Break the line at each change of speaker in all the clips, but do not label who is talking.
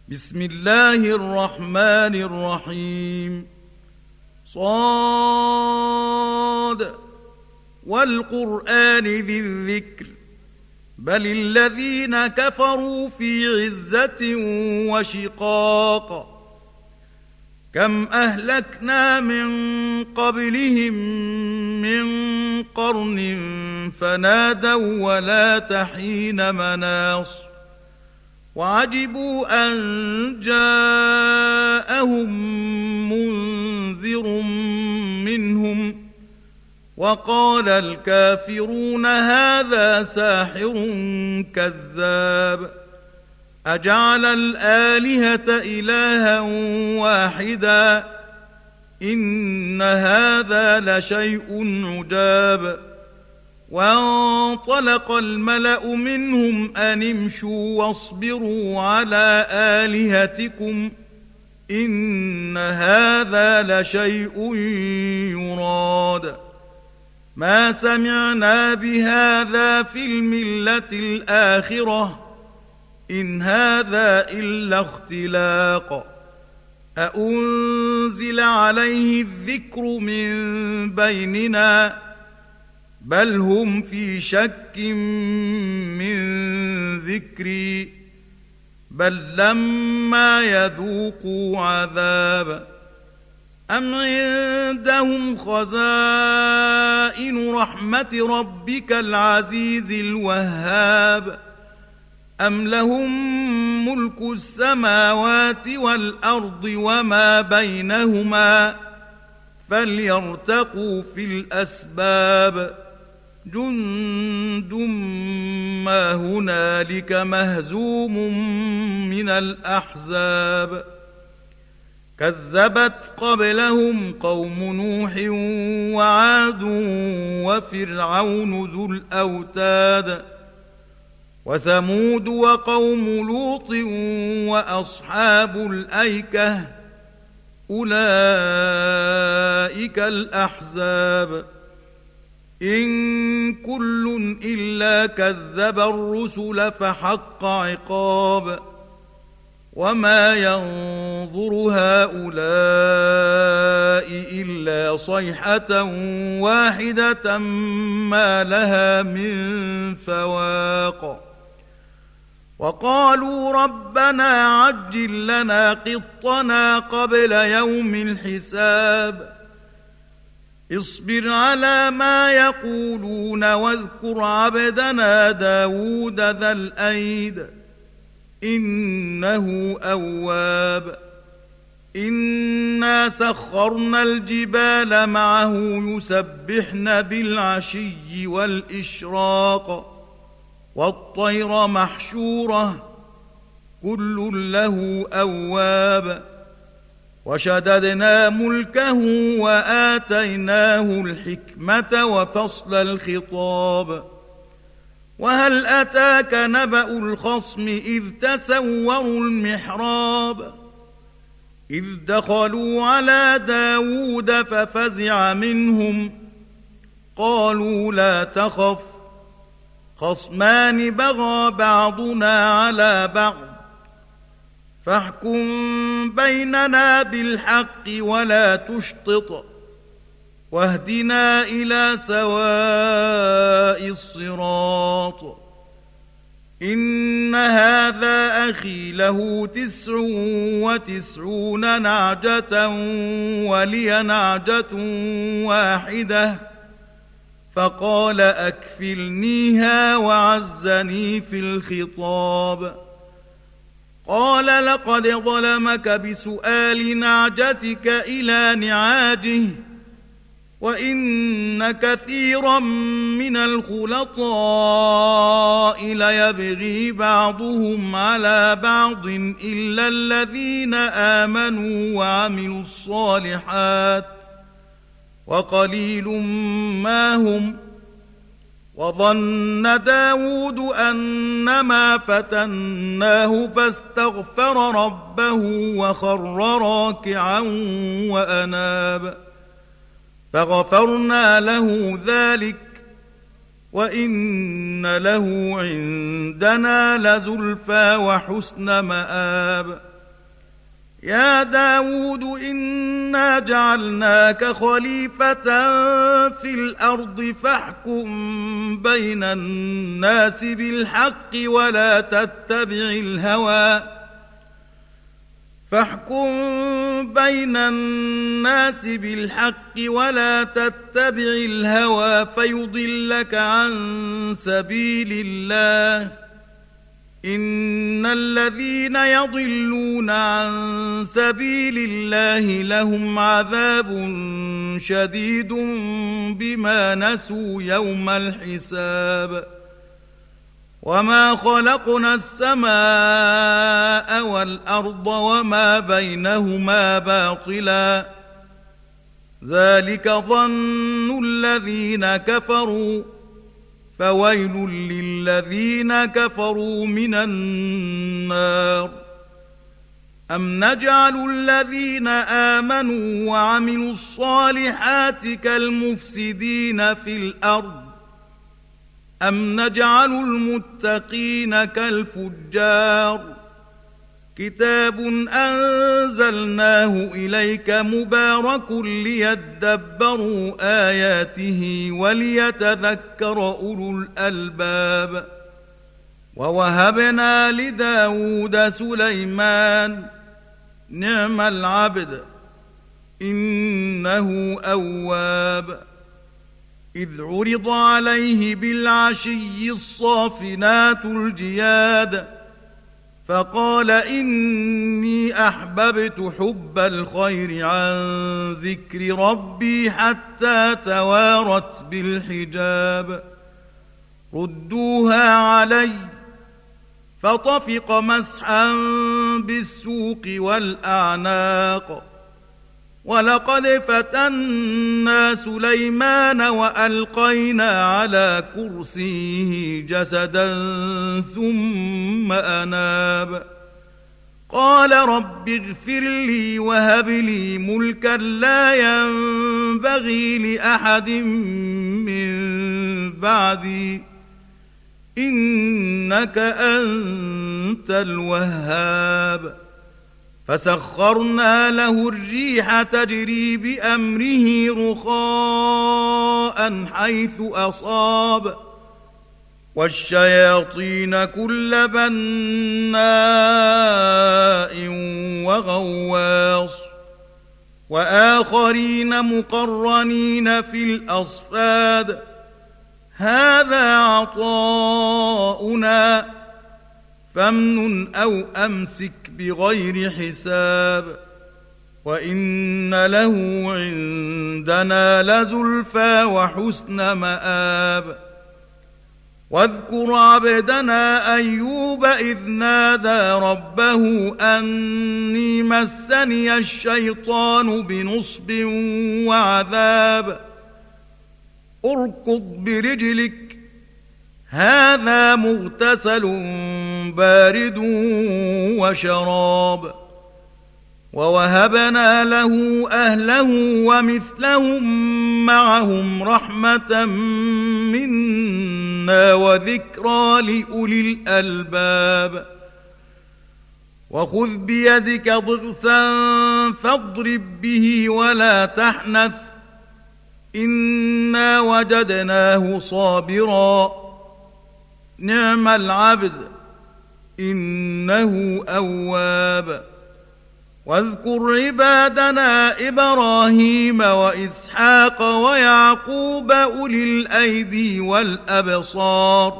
بسم الله الرحمن الرحيم. صاد والقرآن ذي الذكر بل الذين كفروا في عزة وشقاق. كم أهلكنا من قبلهم من قرن فنادوا ولا تحين مناص وعجبوا أن جاءهم منذر منهم وقال الكافرون هذا ساحر كذاب. أجعل الآلهة إلها واحدا إن هذا لشيء عجاب. وانطلق الملأ منهم أن امشوا واصبروا على آلهتكم إن هذا لشيء يراد. ما سمعنا بهذا في الملة الآخرة إن هذا إلا اختلاق. أأنزل عليه الذكر من بيننا بل هم في شك من ذكري بل لما يذوقوا عذاب. أم عندهم خزائن رحمة ربك العزيز الوهاب أم لهم ملك السماوات والأرض وما بينهما فليرتقوا في الأسباب. جند ما هنالك مهزوم من الأحزاب. كذبت قبلهم قوم نوح وعاد وفرعون ذو الأوتاد وثمود وقوم لوط وأصحاب الأيكة أولئك الأحزاب. إن كل إلا كذب الرسل فحق عقاب. وما ينظر هؤلاء إلا صيحة واحدة ما لها من فواق. وقالوا ربنا عجل لنا قطنا قبل يوم الحساب. اصبر على ما يقولون واذكر عبدنا داود ذا الأيد إنه أواب. إنا سخرنا الجبال معه يسبحن بالعشي والإشراق والطير محشورة كل له أواب. وشددنا ملكه وآتيناه الحكمة وفصل الخطاب. وهل أتاك نبأ الخصم إذ تسوروا المحراب إذ دخلوا على داود ففزع منهم قالوا لا تخف خصمان بغى بعضنا على بعض فاحكم بيننا بالحق ولا تشطط واهدنا إلى سواء الصراط. إن هذا أخي له 99 نعجة ولي نعجة واحدة فقال أكفلنيها وعزني في الخطاب. قال لقد ظلمك بسؤال نعجتك إلى نعاجه وإن كثيرا من الخلطاء ليبغي بعضهم على بعض إلا الذين آمنوا وعملوا الصالحات وقليل ما هم. وظن داود أنما فتناه فاستغفر ربه وخر راكعا وأناب فغفرنا له ذلك وإن له عندنا لزلفى وحسن مآب يا داود إنا جعلناك خليفة في الأرض فاحكم بين الناس بالحق ولا تتبع الهوى فيضلك عن سبيل الله إن الذين يضلون عن سبيل الله لهم عذاب شديد بما نسوا يوم الحساب وما خلقنا السماء والأرض وما بينهما باطلا ذلك ظن الذين كفروا فويل للذين كفروا من النار أم نجعل الذين آمنوا وعملوا الصالحات كالمفسدين في الأرض أم نجعل المتقين كالفجار كتاب أنزلناه إليك مبارك ليدبروا آياته وليتذكر أولو الألباب ووهبنا لداود سليمان نعم العبد إنه أواب إذ عرض عليه بالعشي الصافنات الجياد فقال إني أحببت حب الخير عن ذكر ربي حتى توارت بالحجاب ردوها علي فطفق مسحا بالسوق والأعناق ولقد فتنا سليمان وألقينا على كرسيه جسدا ثم أناب قال رب اغفر لي وهب لي ملكا لا ينبغي لأحد من بعدي إنك أنت الوهاب فسخرنا له الريح تجري بأمره رخاء حيث أصاب والشياطين كل بناء وغواص وآخرين مقرنين في الأصفاد هذا عطاؤنا فامنن أو أمسك بغير حساب وإن له عندنا لزلفى وحسن مآب واذكر عبدنا أيوب إذ نادى ربه أني مسني الشيطان بنصب وعذاب اركض برجلك هذا مغتسل بارد وشراب ووهبنا له أهله ومثلهم معهم رحمة منا وذكرى لأولي الألباب وخذ بيدك ضغثا فاضرب به ولا تحنث إنا وجدناه صابرا نعم العبد إنه أواب واذكر عبادنا إبراهيم وإسحاق ويعقوب أولي الأيدي والأبصار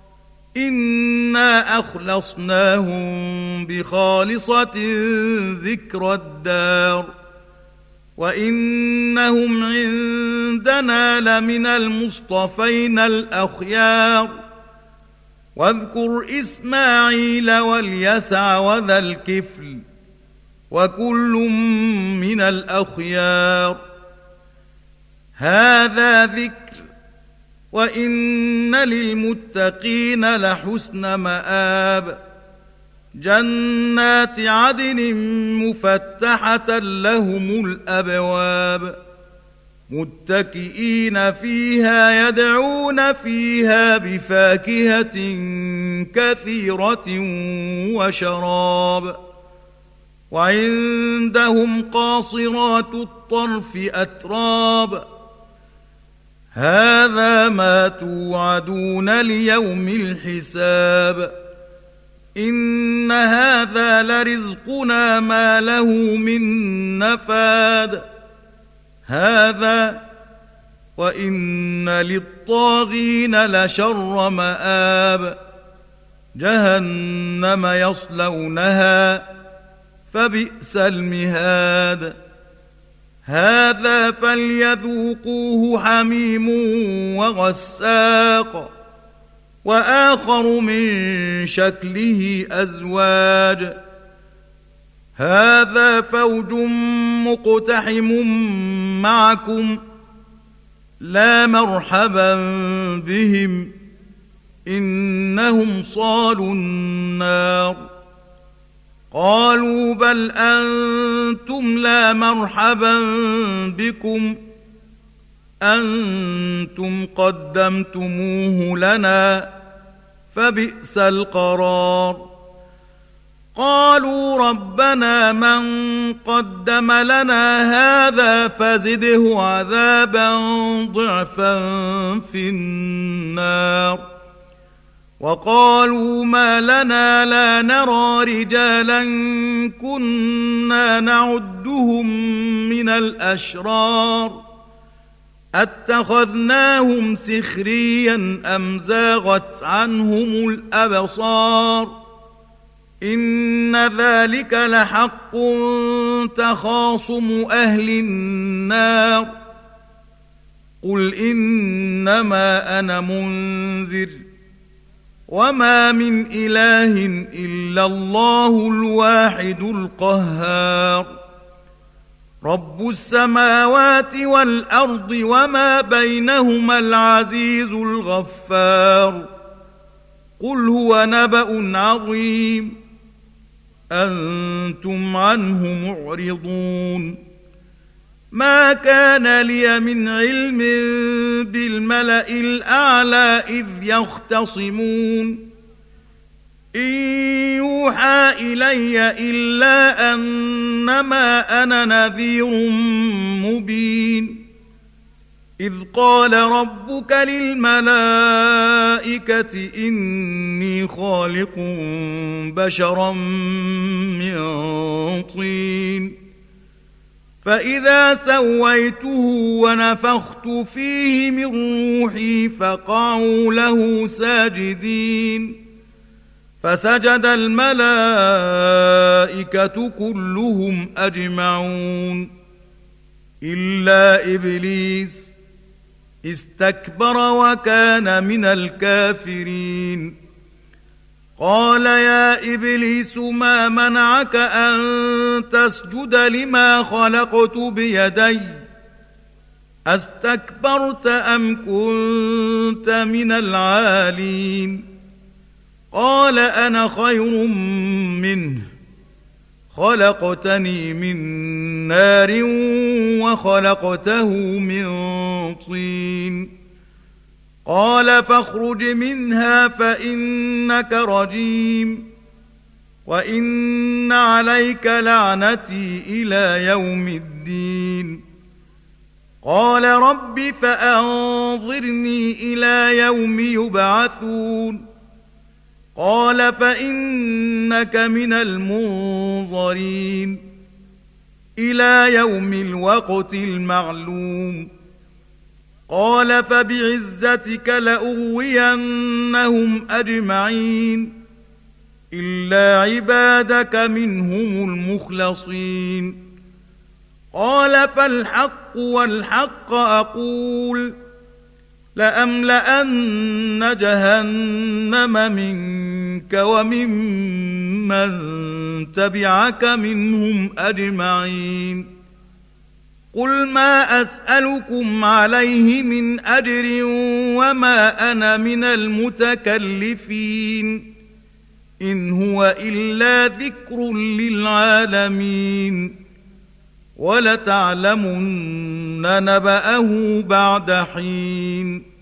إنا أخلصناهم بخالصة ذكر الدار وإنهم عندنا لمن المصطفين الأخيار واذكر إسماعيل واليسع وذا الكفل وكل من الأخيار هذا ذكر وإن للمتقين لحسن مآب جنات عدن مفتحة لهم الأبواب متكئين فيها يدعون فيها بفاكهة كثيرة وشراب وعندهم قاصرات الطرف أتراب هذا ما توعدون ليوم الحساب إن هذا لرزقنا ما له من نفاد هذا وإن للطاغين لشر مآب جهنم يصلونها فبئس المهاد هذا فليذوقوه حميم وغساق وآخر من شكله أزواج هذا فوج مقتحم معكم لا مرحبا بهم إنهم صالوا النار قالوا بل أنتم لا مرحبا بكم أنتم قدمتموه لنا فبئس القرار قالوا ربنا من قدم لنا هذا فزده عذابا ضعفا في النار وقالوا ما لنا لا نرى رجالا كنا نعدهم من الأشرار أتخذناهم سخريا أم زاغت عنهم الأبصار إن ذلك لحق تخاصم أهل النار قل إنما أنا منذر وما من إله إلا الله الواحد القهار رب السماوات والأرض وما بينهما العزيز الغفار قل هو نبأ عظيم أنتم عنه معرضون ما كان لي من علم بالملأ الأعلى إذ يختصمون إن يوحى إلي إلا أنما أنا نذير مبين إذ قال ربك للملائكة إني خالق بشرا من طين فإذا سويته ونفخت فيه من روحي فقعوا له ساجدين فسجد الملائكة كلهم أجمعون إلا إبليس استكبر وكان من الكافرين قال يا إبليس ما منعك أن تسجد لما خلقت بيدي أستكبرت أم كنت من العالين قال أنا خير منه خلقتني من نار وخلقته من طين قال فاخرج منها فإنك رجيم وإن عليك لعنتي إلى يوم الدين قال رب فأنظرني إلى يوم يبعثون قال فإنك من المنظرين إلى يوم الوقت المعلوم قال فبعزتك لأغوينهم أجمعين إلا عبادك منهم المخلصين قال فالحق والحق أقول لأملأن جهنم منك وممن تبعك منهم أجمعين قل ما أسألكم عليه من أجر وما أنا من المتكلفين إن هو إلا ذكر للعالمين ولتعلمن نبأه بعد حين